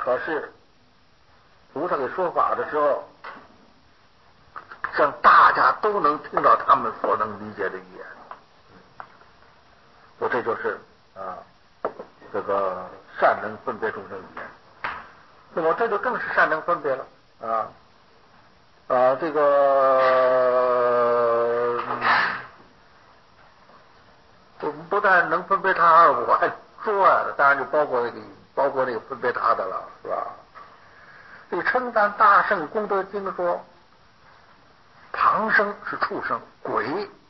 可是菩萨给说法的时候，让大家都能听到他们所能理解的语言。说这就是这个善能分别众生语言。那么这就更是善能分别了这个我们不但能分别他，我还说当然就包括那个分别他的了，是吧？这个称赞大圣功德经说，旁生是畜生，鬼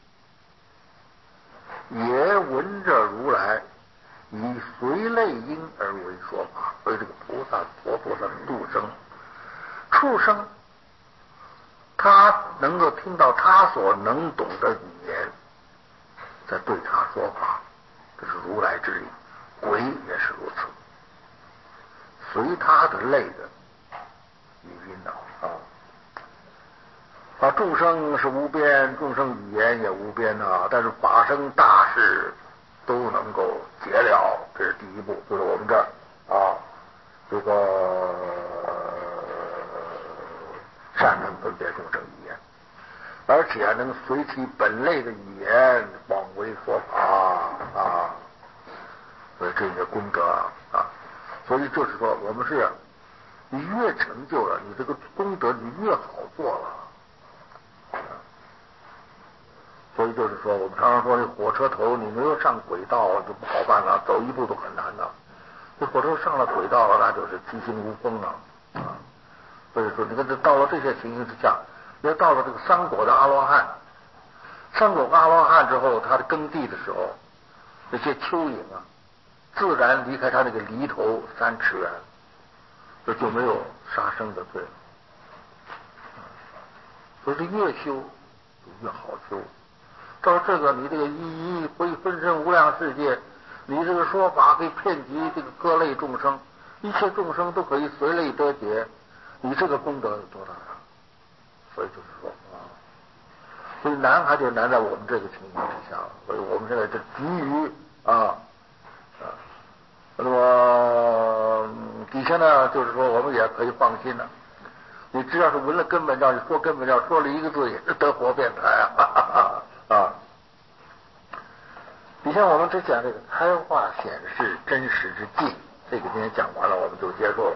也闻着如来以随类因而为说法。所以这个菩萨活菩萨度生，畜生他能够听到他所能懂的语言，在对他说法，这是如来之意。鬼也是如此，随他的类的语音众生是无边，众生语言也无边但是法生大事都能够解了，这是第一步。就是我们这儿这个善能分别众生语言，而且能随其本类的语言广为说法所以这些功德所以就是说我们是你越成就了，你这个功德你越好做了。所以就是说我们常常说这火车头你没有上轨道就不好办了，走一步都很难的。这火车上了轨道了，那就是其行无风所以说你看这到了这些情形之下，要到了这个三果的阿罗汉，三果阿罗汉之后，他的耕地的时候，那些蚯蚓自然离开他那个犁头3尺远，这就没有杀生的罪了。所以是越修就越好修。到这个你这个一回分身无量世界，你这个说法可以遍及这个各类众生，一切众生都可以随类得解，你这个功德有多大所以就是说所以难还就难在我们这个情形之下，所以我们现在就急于那么底下呢，就是说我们也可以放心了。你只要是闻了根本教，你说根本教，说了一个字也是得活辩台你像我们只讲这个开化显示真实之际，这个今天讲完了，我们就结束了。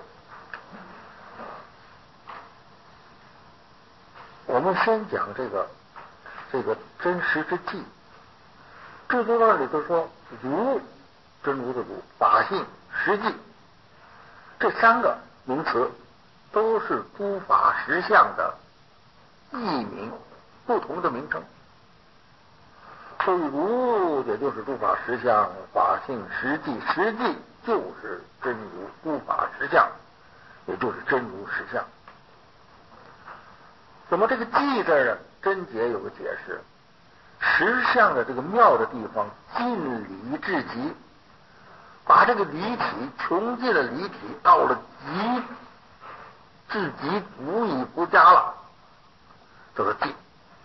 我们先讲这个真实之际，这就那里头说如，真如的如，法性实际，这3个名词都是诸法实相的异名，不同的名称。所以如也就是诸法实相，法性实际，实际就是真如，诸法实相也就是真如实相。怎么这个寂字呢？真解有个解释，实相的这个妙的地方，尽理至极，把这个离体穷尽了，离体到了至极无以不加了，叫做寂。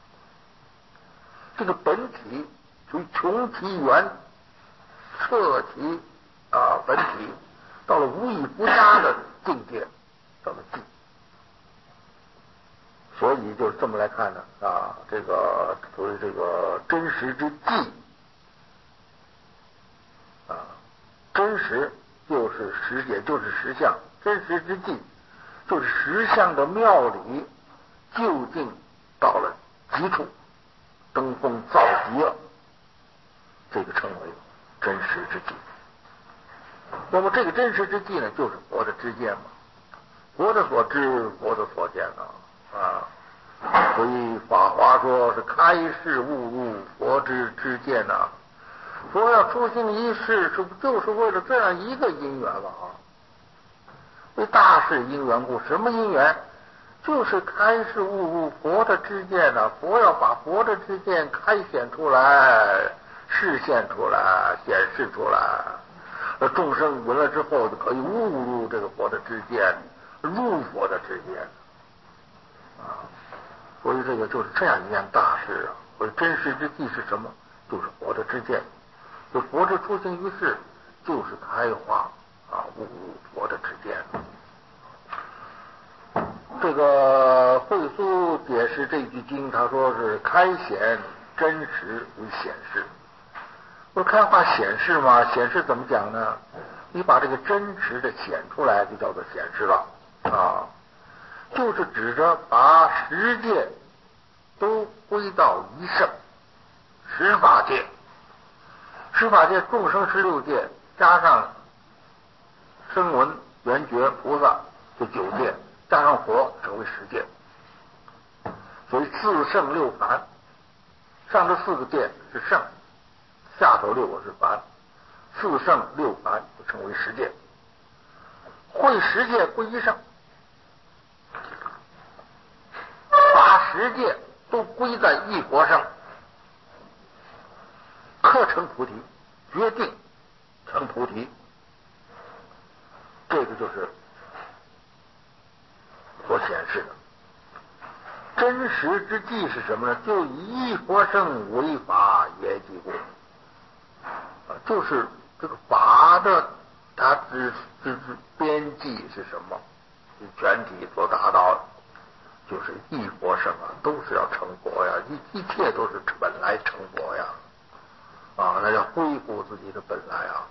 这个本体从穷其源，彻其本体，到了无以不加的境界，叫做寂。所以就是这么来看呢这个所谓这个真实之寂真实就是实，也就是实相，真实之寂就是实相的妙理究竟到了极处，登峰造极了，这个称为真实之寂。那么这个真实之寂呢，就是佛的知见嘛，佛的所知，佛的所见所以法华说是开示悟入佛之知见佛要出行一世，是就是为了这样一个因缘了为大事因缘故，什么因缘？就是开示悟入佛的知见佛要把佛的知见开显出来，示现出来，显示出来，众生闻了之后就可以悟入这个佛的知见，入佛的知见所以这个就是这样一件大事所以真实之际是什么？就是佛的知见。就佛之出行于世，就是开化悟入佛的知见。 这个慧苏解释这句经，他说是开显真实为显示。不是开化显示吗？显示怎么讲呢？你把这个真实的显出来，就叫做显示了啊，就是指着把十界都归到一圣，十法界，十法界众生16界，加上声闻缘觉菩萨就9界，加上佛成为10界，所以四圣六凡，上这4个界是圣，下头6个是凡，四圣六凡就成为10界，会10界归一圣，把10界都归在一佛上，刻成菩提，决定成菩提，这个就是所显示的。真实之际是什么呢？就以一佛圣为法也即故，就是这个法的它之边际是什么？全体所达到的就是一佛圣啊，都是要成佛呀，一切都是本来成佛呀，啊，那要恢复自己的本来啊，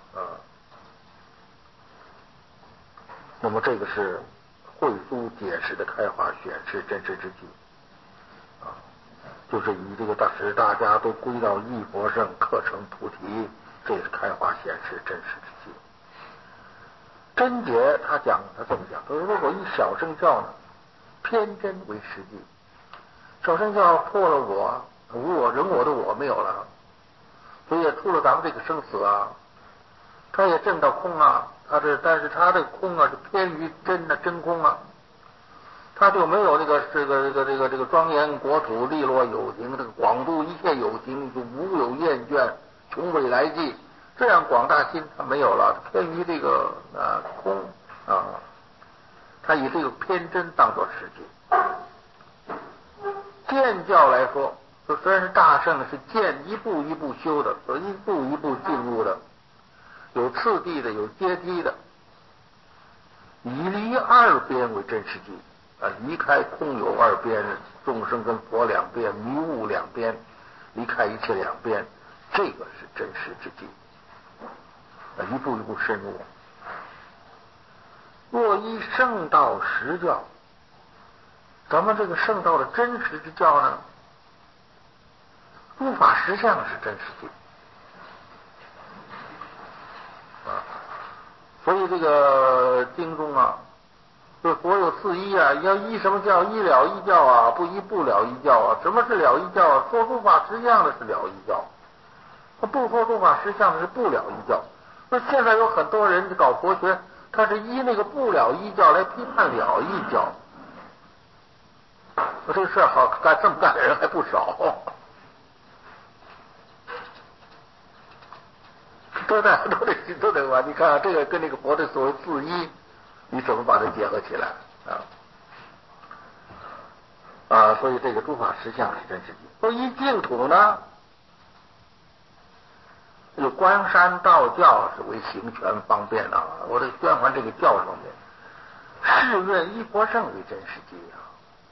那么这个是慧苏解释的开化显示真实之际啊，就是以这个大家都归到一佛圣，刻成菩提，这是开化显示真实之际。真解他这么讲，他说如果以小乘教呢，偏真为实际，小乘教破了我，无我人我的我没有了，所以也出了咱们这个生死啊，他也证到空啊，但是他这个空啊是偏于真的真空啊，他就没有这个庄严国土利落有情，这个广度一切有情就无有厌倦，穷未来际，这样广大心他没有了，偏于这个空啊，他以这个偏真当作实际。渐教来说，虽然是大圣，是渐一步一步修的，所以一步一步进入的，有次第的，有阶梯的，以离二边为真实际啊，离开空有二边，众生跟佛两边，迷雾两边，离开一切两边，这个是真实之际，一步一步深入。若依圣道实教，咱们这个圣道的真实之教呢，诸法实相是真实际啊，所以这个经中啊，这佛有4依啊，要依什么教？依了依教啊，不依不了依教啊。什么是了依教啊？说诸法实相的是了依教，不说诸法实相的是不了依教。那现在有很多人搞佛学，他是依那个不了依教来批判了依教。我这个事好干，这么干的人还不少，都得玩。你看这个跟那个佛的所谓4依，你怎么把它结合起来啊？所以这个诸法实相是真实际。说依净土呢，这个观山道教是为行权方便啊，我得宣传这个教上面，誓愿一佛圣为真实际啊。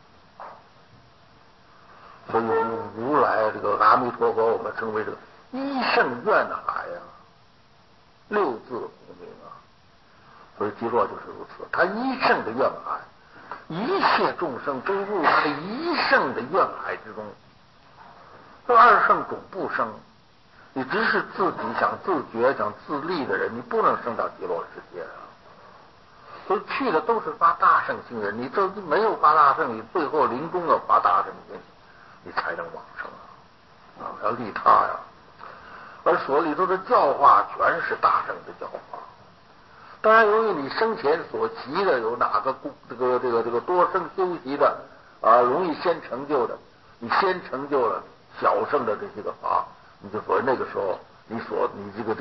所以如来这个阿弥陀佛，我们称为这个一圣愿海啊，6字洪名啊。所以极乐就是如此，他一圣的愿海，一切众生都入他的一圣的愿海之中。这二圣总不生，你只是自己想自觉、想自立的人，你不能升到极乐世界啊。所以去的都是发大圣心人，你这没有发大圣，你最后临终要发大圣心，你才能往生啊！要利他呀。而所里头的教化全是大圣的教化。当然，由于你生前所习的有哪个这个多生修习的啊，容易先成就的，你先成就了小圣的这些个法，你就说那个时候你这个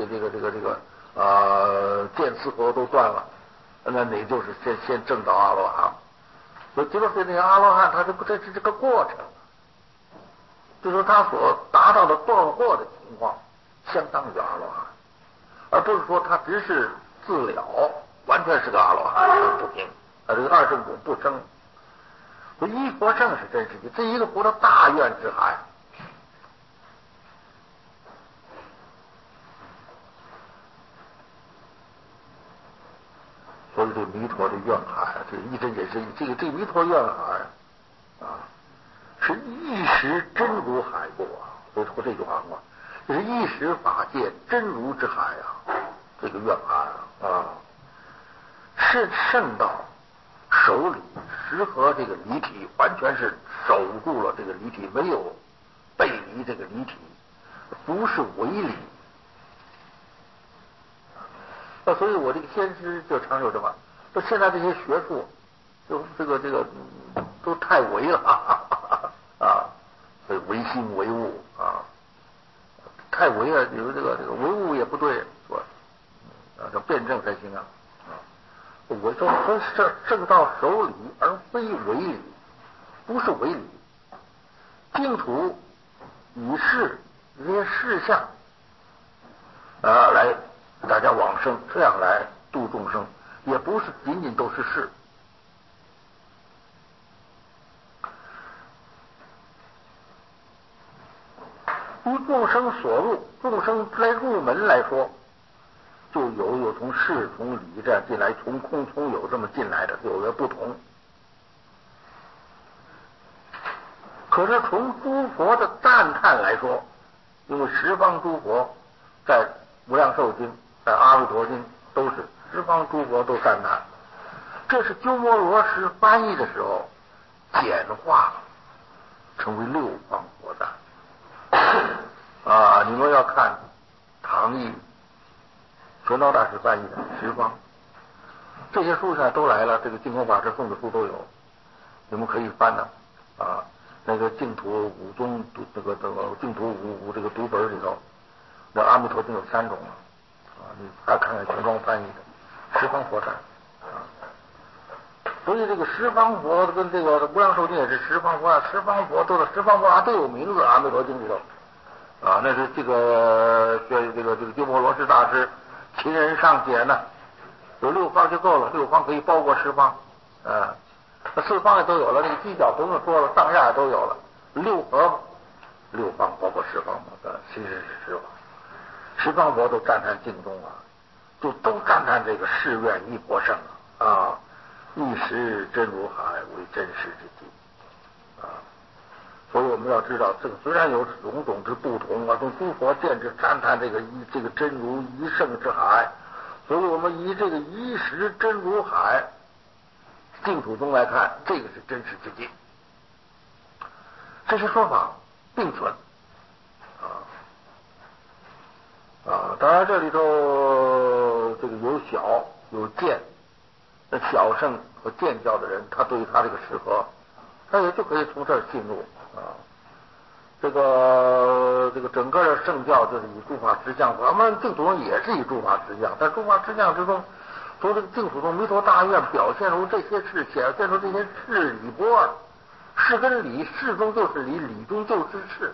见思佛都断了，那你就是先证到阿罗汉。所以极乐世界那个阿罗汉，他这是这个过程，就是说他所达到的断惑的情况，相当于阿罗汉，而不是说他只是自了，完全是个阿罗汉，不行，这个二圣果不生所以一佛圣是真实的，这一个佛的大愿之海。所以这弥陀的愿海，这个一真也是这个弥陀愿海啊，是一时真如海过啊。所以说这句话嘛，这是一时法界真如之海啊，这个愿海啊，是圣道守理实合这个离体，完全是守住了这个离体，没有背离这个离体，不是违理。所以我这个先师就常有什么，说现在这些学术，就这个都太唯了啊，所以唯心唯物啊，太唯了，有这个唯物也不对，说啊，这辩证才行啊。我说正道守理而非违理，不是违理。净土以事这些事项来大家往生，这样来度众生，也不是仅仅都是事。于众生所入，众生来入门来说，就有从事从理这样进来，从空从有这么进来的，有的不同。可是从诸佛的赞叹来说，因为十方诸佛在无量寿经、在阿弥陀经都是十方诸佛都赞叹，这是鸠摩罗什翻译的时候简化成为六方佛赞啊。你们要看唐译玄奘大师翻译的十方，这些书上都来了，这个净空法师送的书都有，你们可以翻的啊。那个净土五宗读这个净土五这个读本里头，那阿弥陀经有3种啊，你还看看全庄翻译的十方佛赞啊。所以这个十方佛跟这个无量寿经也是十方佛啊，十方佛都有名字，阿弥陀经里头啊，那是这个鸠摩罗什大师秦人上解呢，有6方就够了，6方可以包括十方啊。4方也都有了，那个犄角不用说了，上下也都有了，6合6方包括十方的，其实是十方。十方佛都赞叹净宗啊，就都赞叹这个誓愿一佛圣啊，一时真如海为真实之际啊。所以我们要知道，这个虽然有种种之不同啊，从诸佛见之赞叹这个真如一圣之海，所以我们以这个一时真如海净土宗来看，这个是真实之境。这些说法并存当然这里头这个有小有见，那小圣和见教的人，他对于他这个适合，他也就可以从这儿进入啊。这个整个的圣教就是以诸法实相，我们净土宗也是以诸法实相，在诸法实相之中，从这个净土中弥陀大愿表现出这些事，显现出这些事理波，事跟理，事中就是理，理中就是事。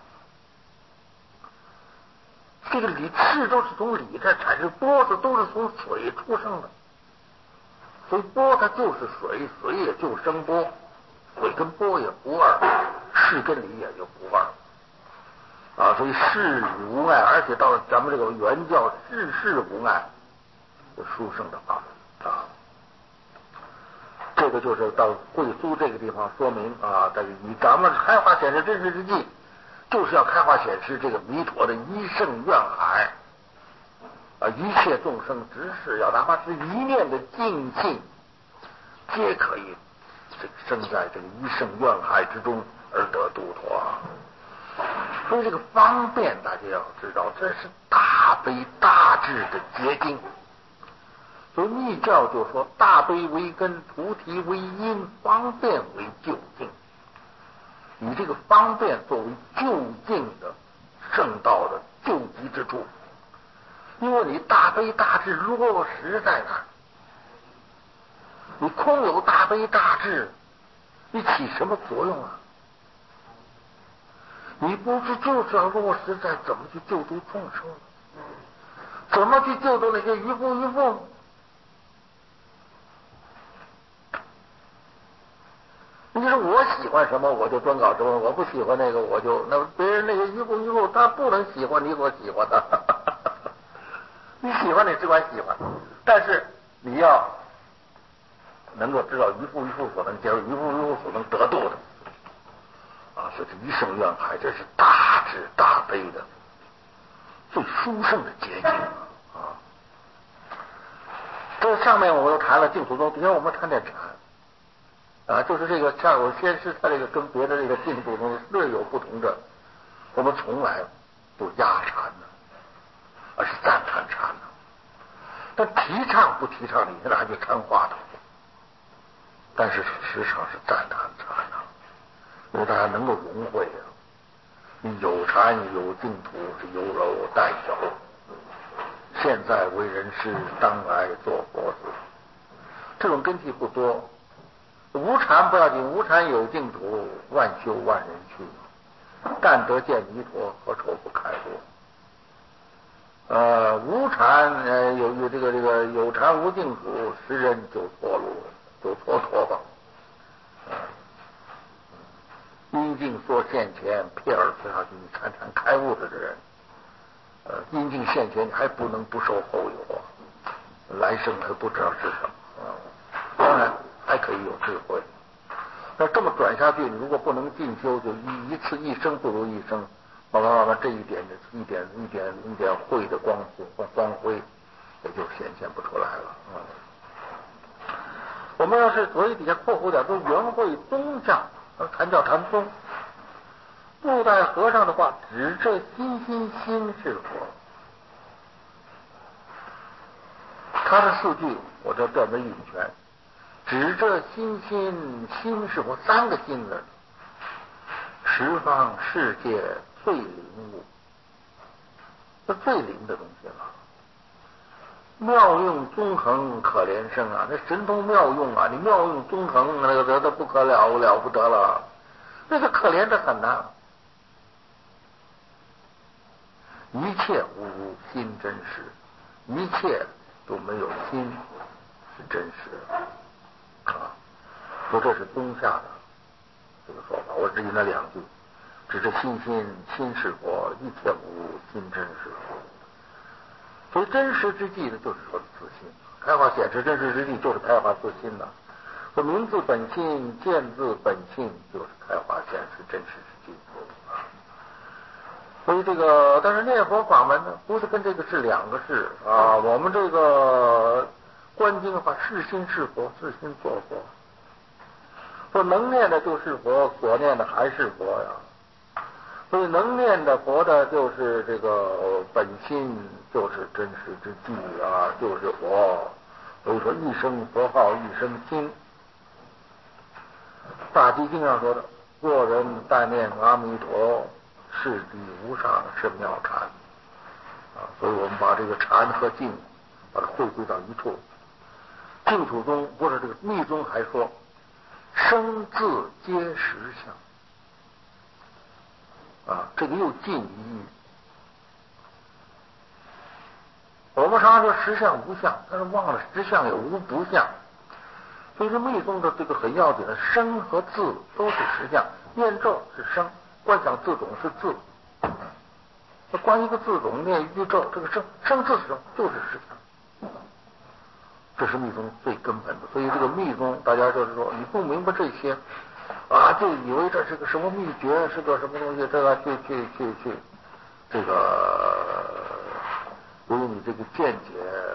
这个理事都是从理这产生，波子都是从水出生的，所以波它就是水，水也就生波，水跟波也不二，事跟理也就不二啊。所以事理无碍，而且到了咱们这个原教，事事无碍，就殊胜的法门啊。这个就是到贵苏这个地方说明啊，在以咱们开化显示真实之际，就是要开化显示这个弥陀的一圣愿海啊，一切众生只是要哪怕是一念的净信，皆可以生在这个一圣愿海之中而得度脱。所以这个方便大家要知道，这是大悲大智的结晶。所以密教就说大悲为根，菩提为因，方便为究竟，以这个方便作为究竟的圣道的救急之处。因为你大悲大智落实在哪儿，你空有大悲大智，你起什么作用啊？你不是就是要落实在怎么去救度众生，怎么去救度那些渔夫渔妇？ 你说我喜欢什么我就专搞什么，我不喜欢那个我就那别人那个迂腐他不能喜欢你所喜欢的。你喜欢你只管喜欢，但是你要能够知道渔夫所能接受，渔夫所能得度的啊，所以这一生愿海，这是大智大悲的最殊胜的结晶啊。这上面我们都谈了净土宗，底下我们谈点禅啊，就是这个像我先是它这个跟别的这个净土宗略有不同的，我们从来不压禅的，而是赞叹禅的。但提倡不提倡，你现在还去禅话头，但是实际上是赞叹禅的，因为大家能够融会啊。你有禅有净土，是有柔带有。现在为人师，当来做佛子，这种根基不多。无禅不要紧，无禅有净土，万修万人去。但得见弥陀，何愁不开悟？无禅有这个有禅无净土，识人就错路，就蹉跎吧。因境说现前，撇耳垂下去，你禅开悟的人，因境现前，你还不能不受后有啊，来生还不知道是什么啊。当然还可以有智慧，那这么转下去，你如果不能进修，就一生不如一生。慢慢这一点慧的光辉也就显现不出来了啊。我们要是所以底下括弧点说圆会宗教，禅教禅宗，布袋和尚的话，指这心是佛。他的四句我就断为一拳，指这心是佛，三个心字，十方世界最灵物，这最灵的东西了。妙用纵横可怜生啊，那神通妙用啊，你妙用纵横那个得不可了不得了，那个可怜的很呐。一切无心真实，一切都没有心是真实啊。说这是宗下的这个说法，我只引了两句。只是心是佛，一切无心真实。所以真实之际呢，就是说自信。开化显示真实之际，就是开化自心了。说名自本心，见自本性，就是开化显示真实之际。所以这个，但是念佛法门呢，不是跟这个是两个事啊。我们这个观经的话，是心是佛，是心作佛。说能念的就是佛，所念的还是佛呀。所以能念的佛的就是这个本心，就是真实之际啊，就是佛。所以说一生佛号一生心。大寂经上说的，若人但念阿弥陀，是地无上是妙禅啊。所以我们把这个禅和净把它汇归到一处。净土宗或者这个密宗还说，生字皆实相。啊，这个又近一义。我们常常说实相无相，但是忘了实相也无不相。所以说密宗的这个很要紧的，声和字都是实相。念咒是声，观想字种是字。那观一个字种念一句咒，这个声字是什么？就是实相。这是密宗最根本的。所以这个密宗，大家就是说，你不明白这些。啊，就以为这是个什么秘诀，是个什么东西？这个去，这个由于你这个见解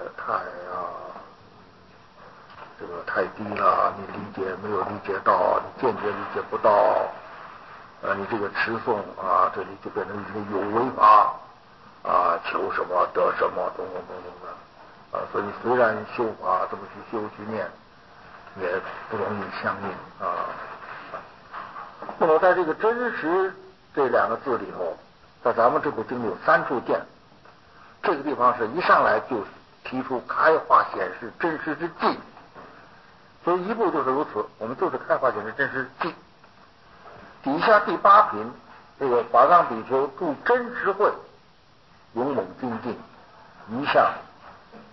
这个太低了，你理解没有理解到，你见解理解不到，你这个持诵啊，这里就变成一个有为法啊，求什么得什么，等的啊，所以虽然修法这么去修去念，也不容易相应啊。那么在这个真实这两个字里头，在咱们这部经里有三处见。这个地方是一上来就提出开化显示真实之际，所以一步就是如此，我们就是开化显示真实之际。底下第8品，这个法藏比丘助真实慧，勇猛精进，一向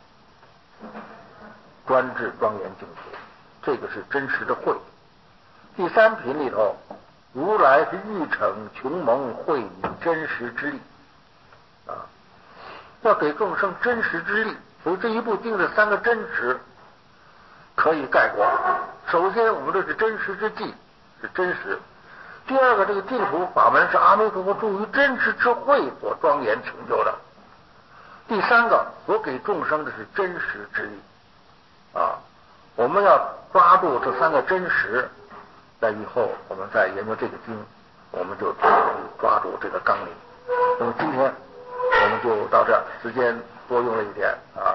专制庄严净土，这个是真实的慧。 第三品里头，如来是欲逞穷蒙，会以真实之力啊，要给众生真实之力。所以这一部经的三个真实可以概括。首先，我们这是真实之际，是真实；第二个，这个净土法门是阿弥陀佛助于真实之慧所庄严成就的；第三个，所给众生的是真实之力啊。我们要抓住这三个真实，在以后我们再研究这个经，我们就抓住这个纲领。那么今天我们就到这儿，时间多用了一点啊。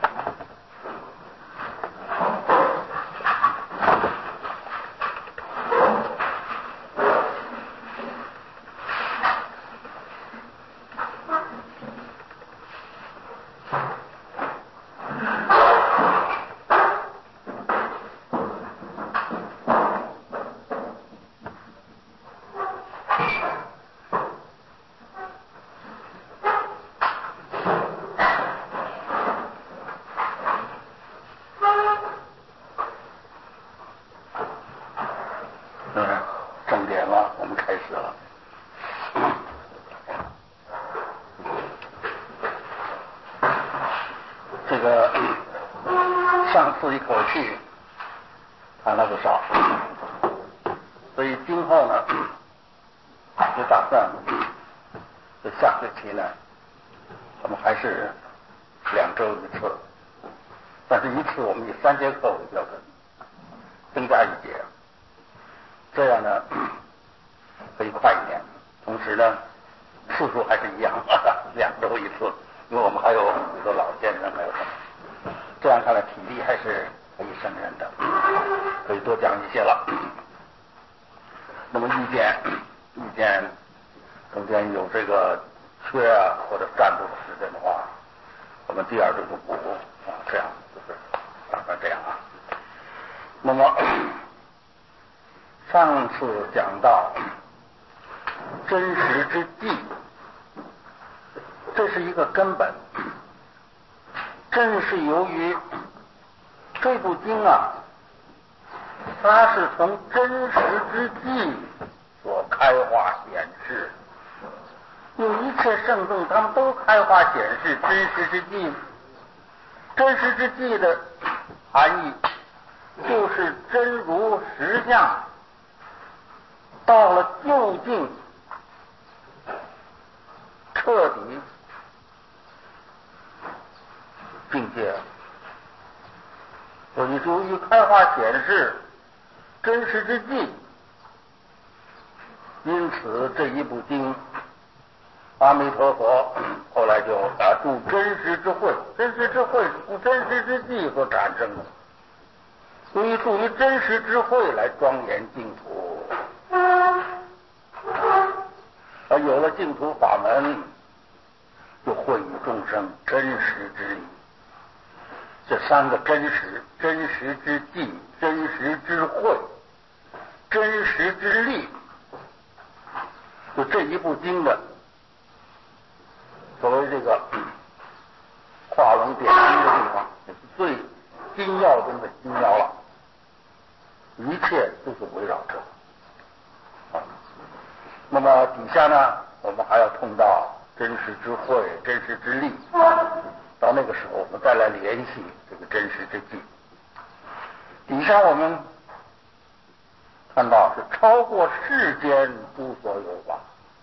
正点了，我们开始了。这个上次一口气谈了不少，所以今后呢，就打算这下学期呢，我们还是2周一次，但是一次我们以3节课为标准，增加1节。这样呢可以快一点，同时呢次数还是一样，2周一次，因为我们还有比如说老先生还有什么，这样看来体力还是可以胜任的，可以多讲一些了。那么意见中间有这个缺啊或者占住的时间的话，我们第2周就补啊，这样就是打算这样啊。那么上次讲到真实之际，这是一个根本。正是由于这部经啊，它是从真实之际所开化显示，因为一切圣众他们都开化显示真实之际。真实之际的含义就是真如实相到了究竟彻底境界，所以由于开化显示真实之际，因此这一部经阿弥陀佛后来就助真实之慧，真实之慧是从真实之际所产生的，所以助于真实之慧来庄严净土。而有了净土法门，就会与众生真实之理。这3个真实：真实之际、真实之慧、真实之力，就这一部经的所谓这个画龙点睛的地方，也是最精要中的精要了，一切都是围绕着。那么底下呢，我们还要碰到真实之慧、真实之力，到那个时候我们再来联系这个真实之际。底下我们看到是超过世间诸所有法，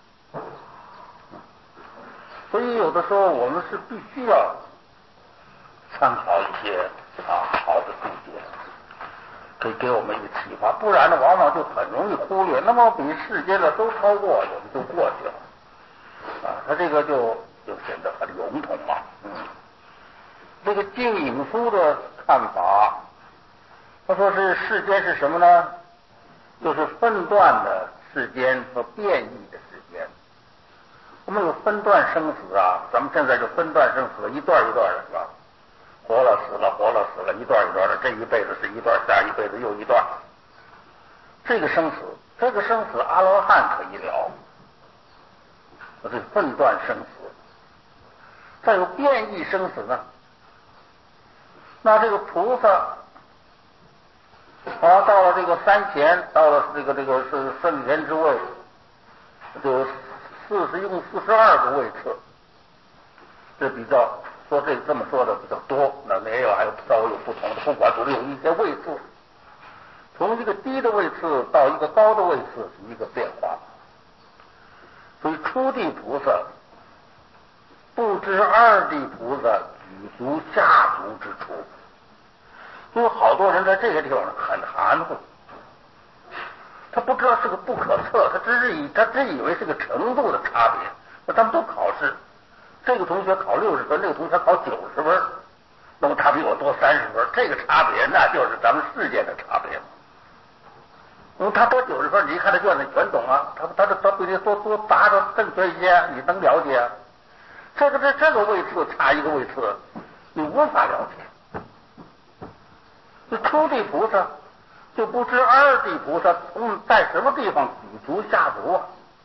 所以有的时候我们是必须要参考一些好的注解，可以给我们一个启发，不然呢往往就很容易忽略。那么比世间的都超过，我们就过去了他这个就显得很笼统嘛。这个净影书的看法，他说是世间是什么呢？就是分段的世间和变异的世间。我们有分段生死啊，咱们现在就分段生死，一段一段的是吧？活了死了，活了死了，一段一段的，这一辈子是一段，下一辈子又一段。这个生死阿罗汉可以了，这是分段生死。再有变异生死呢，那这个菩萨好，到了这个三贤，到了这个是圣贤之位，就一共42个位次，这比较说这么说的比较多，那没有还有稍微有不同的，不管总是有一些位次，从一个低的位次到一个高的位次是一个变化。所以初地菩萨不知二地菩萨举足下足之处，有好多人在这个地方很含糊，他不知道是个不可测，他只以为是个程度的差别。那咱们都考试，这个同学考60分，那个同学考90分，那么他比我多30分，这个差别那就是咱们世界的差别。他多90分，你一看他卷子全懂啊，他比你多答着正确一些，你能了解。这个位次差一个位次，你无法了解。这初地菩萨就不知二地菩萨在什么地方举足下足啊。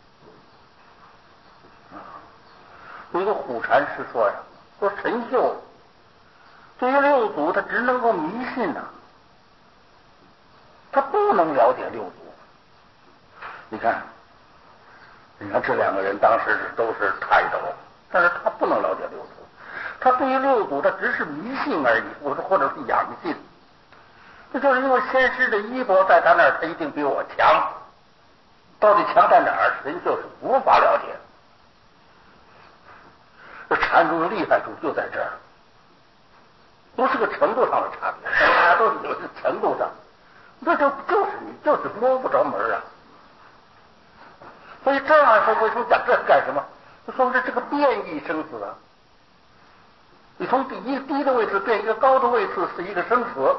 有一个虎禅师说呀，说陈秀对于六祖他只能够迷信呐，他不能了解六祖。你看这两个人当时都是泰斗，但是他不能了解六祖，他对于六祖他只是迷信而已，或者是仰信。这就是因为先师的衣钵在他那儿，他一定比我强。到底强在哪儿？人就是无法了解。这禅宗的厉害处就在这儿，不是个程度上的差别，大家都是有这个程度上，这就是摸不着门啊。所以这样说，为什么讲这是干什么？就说是这个变异生死啊。你从低的位置变一个高的位置是一个生死。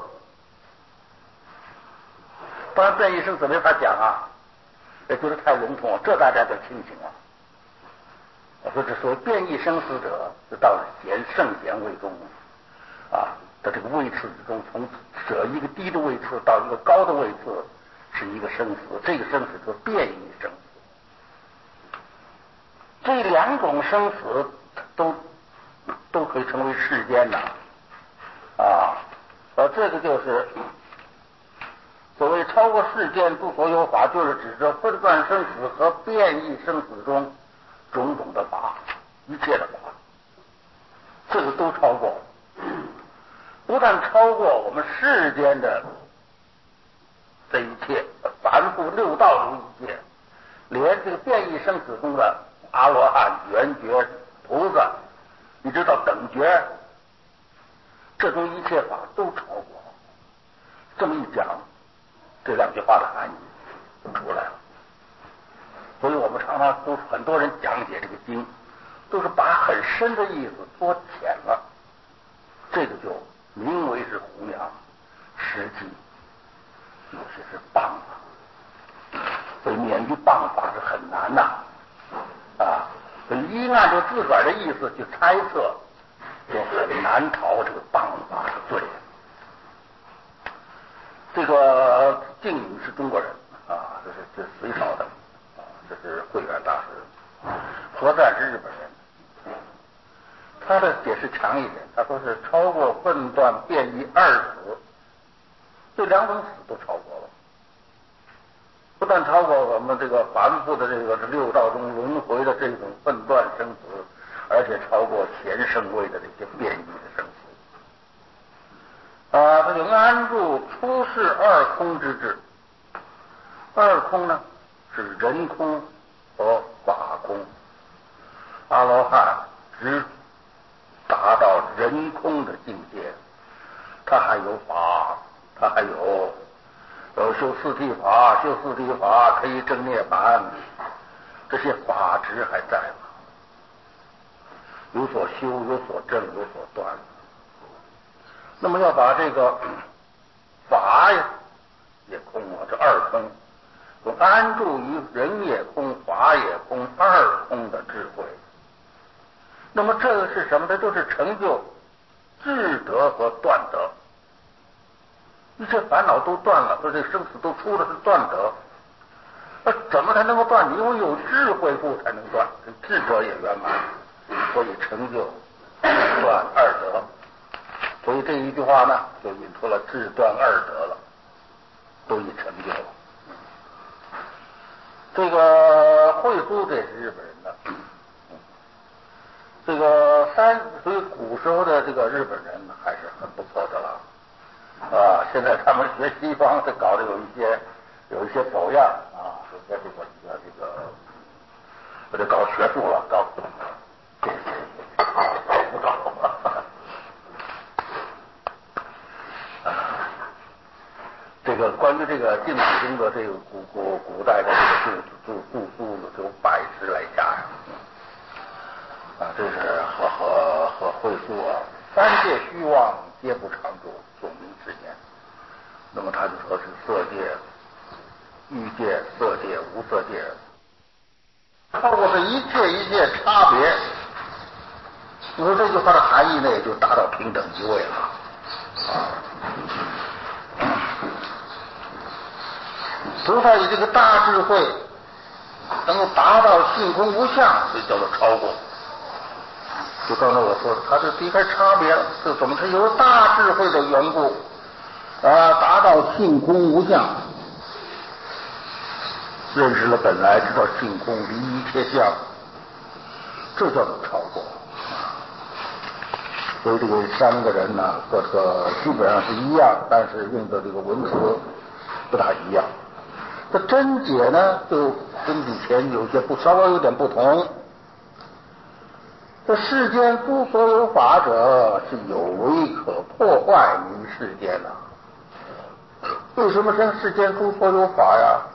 当然变异生死没法讲啊，也就是太笼统，这大家就清醒了。我说这所谓变异生死者，就到了圣贤位中啊的这个位次之中，从舍一个低的位次到一个高的位次是一个生死，这个生死就是变异生死。这两种生死都可以成为世间呐这个就是所谓超过世间诸所有法，就是指着分段生死和变异生死中种种的法，一切的法，这个都超过，不但超过我们世间的这一切凡夫六道中一切，连这个变异生死中的阿罗汉、圆觉、菩萨，一直到等觉，这种一切法都超过。这么一讲，这两句话的含义就出来了。所以我们常常都很多人讲解这个经，都是把很深的意思说浅了，这个就名为是弘扬，实际有些是谤法。所以免于谤法是很难呐一按照自个儿的意思去猜测，就很难逃这个谤法的罪。这个净宇是中国人这是隋朝的这是慧远大师。何赞是日本人，他的解释强一点，他说是超过分段变异二死，这两种死都超过了，不但超过我们这个凡夫的这个六道中轮回的这种分段生死，而且超过前生位的这些变异的生死。他就安住出世二空之智。二空呢是人空和法空，阿罗汉只达到人空的境界，他还有法，他还有修四谛法，修四谛法可以证涅槃，这些法执还在吗？有所修，有所证，有所断。那么要把这个法也空这二空，就安住于人也空、法也空、二空的智慧。那么这个是什么？这就是成就智德和断德。一切烦恼都断了，说这生死都出了，是断德。怎么才能够断？因为有智慧故才能断，智德也圆满，所以成就智断二德。所以这一句话呢，就引出了智断二德了。 都已成就了。这个惠苏这是日本人的，这个所以古时候的这个日本人还是很不错的了啊。现在他们学西方是搞得有一些走样啊，有些这个搞学术了，搞不搞这个关于这个净土宗的这个古代的这个著书有百十来家呀，这是和会书啊，三界虚妄皆不常住，总名之言。那么他就说是色界、欲界、色界、无色界，透过这一切差别，你说这句话的含义呢，也就达到平等一位了啊。菩萨以这个大智慧能够达到性空无相，所以叫做超过。就刚才我说的，他这离开差别了，这怎么是由大智慧的缘故达到性空无相，认识了本来，知道性空，离一切相，这叫做超过。所以这个三个人呢，和这个基本上是一样，但是用的这个文词不大一样。这真解呢，就跟以前稍微有点不同。这世间诸所有法者，是有为可破坏名世间呐。为什么说世间诸所有法呀？